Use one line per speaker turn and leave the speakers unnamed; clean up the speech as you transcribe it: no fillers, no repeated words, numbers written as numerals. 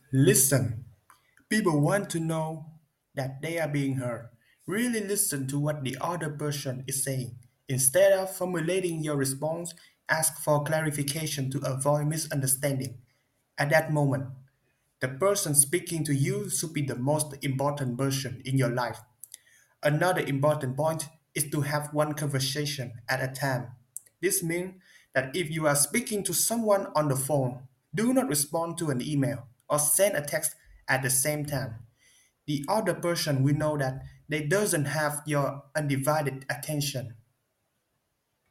Listen. People want to know that they are being heard. Really listen to what the other person is saying. Instead of formulating your response, ask for clarification to avoid misunderstanding. At that moment, the person speaking to you should be the most important person in your life. Another important point is to have one conversation at a time. This means that if you are speaking to someone on the phone, do not respond to an email or send a text at the same time. The other person will know that they doesn't have your undivided attention.